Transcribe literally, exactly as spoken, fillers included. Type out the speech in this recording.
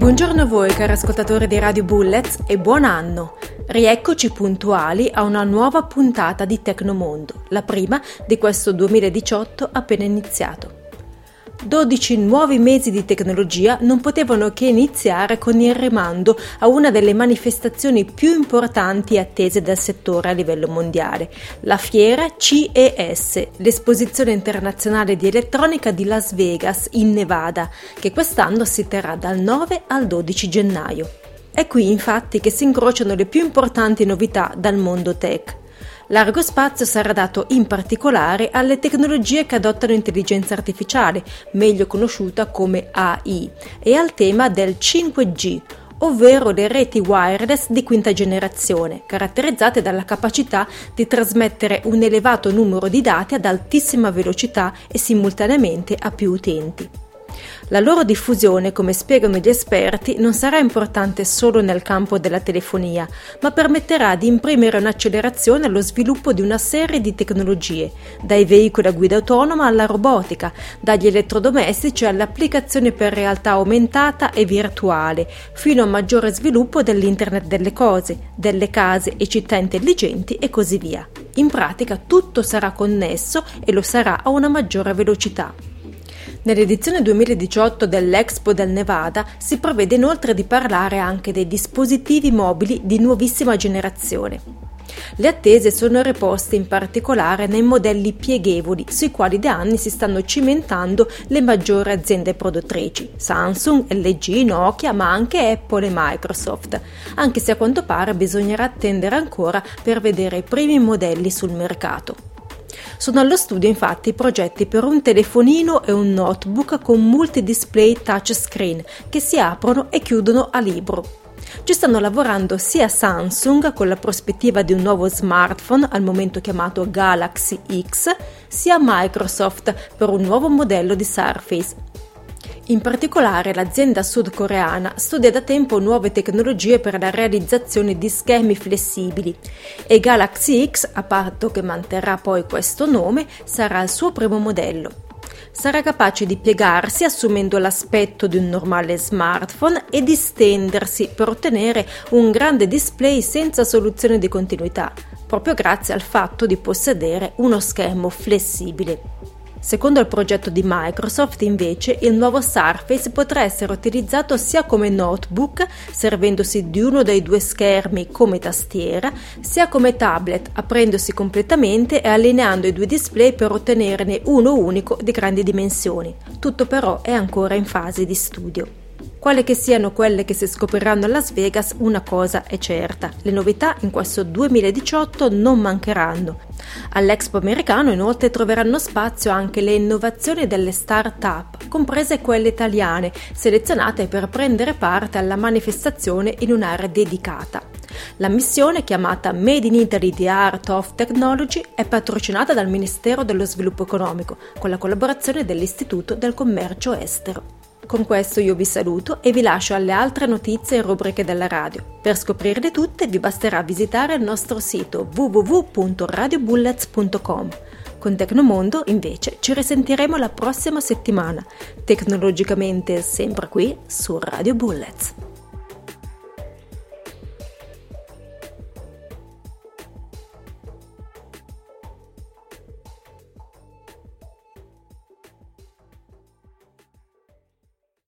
Buongiorno a voi cari ascoltatori di Radio Bullets e buon anno! Rieccoci puntuali a una nuova puntata di Tecnomondo, la prima di questo duemiladiciotto appena iniziato. dodici nuovi mesi di tecnologia non potevano che iniziare con il rimando a una delle manifestazioni più importanti e attese dal settore a livello mondiale, la fiera C E S, l'esposizione internazionale di elettronica di Las Vegas in Nevada, che quest'anno si terrà dal nove al dodici gennaio. È qui infatti che si incrociano le più importanti novità dal mondo tech. Largo spazio sarà dato in particolare alle tecnologie che adottano intelligenza artificiale, meglio conosciuta come A I, e al tema del cinque G, ovvero le reti wireless di quinta generazione, caratterizzate dalla capacità di trasmettere un elevato numero di dati ad altissima velocità e simultaneamente a più utenti. La loro diffusione, come spiegano gli esperti, non sarà importante solo nel campo della telefonia, ma permetterà di imprimere un'accelerazione allo sviluppo di una serie di tecnologie, dai veicoli a guida autonoma alla robotica, dagli elettrodomestici alle applicazioni per realtà aumentata e virtuale, fino a maggiore sviluppo dell'Internet delle cose, delle case e città intelligenti e così via. In pratica tutto sarà connesso e lo sarà a una maggiore velocità. Nell'edizione duemiladiciotto dell'Expo del Nevada si prevede inoltre di parlare anche dei dispositivi mobili di nuovissima generazione. Le attese sono riposte in particolare nei modelli pieghevoli, sui quali da anni si stanno cimentando le maggiori aziende produttrici, Samsung, L G, Nokia, ma anche Apple e Microsoft, anche se a quanto pare bisognerà attendere ancora per vedere i primi modelli sul mercato. Sono allo studio infatti progetti per un telefonino e un notebook con multidisplay touchscreen che si aprono e chiudono a libro. Ci stanno lavorando sia Samsung con la prospettiva di un nuovo smartphone al momento chiamato Galaxy X, sia Microsoft per un nuovo modello di Surface. In particolare l'azienda sudcoreana studia da tempo nuove tecnologie per la realizzazione di schermi flessibili e Galaxy X, a patto che manterrà poi questo nome, sarà il suo primo modello. Sarà capace di piegarsi assumendo l'aspetto di un normale smartphone e di stendersi per ottenere un grande display senza soluzione di continuità, proprio grazie al fatto di possedere uno schermo flessibile. Secondo il progetto di Microsoft, invece, il nuovo Surface potrà essere utilizzato sia come notebook, servendosi di uno dei due schermi come tastiera, sia come tablet, aprendosi completamente e allineando i due display per ottenerne uno unico di grandi dimensioni. Tutto però è ancora in fase di studio. Quale che siano quelle che si scopriranno a Las Vegas, una cosa è certa: le novità in questo duemiladiciotto non mancheranno. All'Expo americano inoltre troveranno spazio anche le innovazioni delle start-up, comprese quelle italiane, selezionate per prendere parte alla manifestazione in un'area dedicata. La missione, chiamata Made in Italy The Art of Technology, è patrocinata dal Ministero dello Sviluppo Economico, con la collaborazione dell'Istituto del Commercio Estero. Con questo io vi saluto e vi lascio alle altre notizie e rubriche della radio. Per scoprirle tutte vi basterà visitare il nostro sito w w w punto radio bullets punto com. Con Tecnomondo invece ci risentiremo la prossima settimana, tecnologicamente sempre qui su Radio Bullets.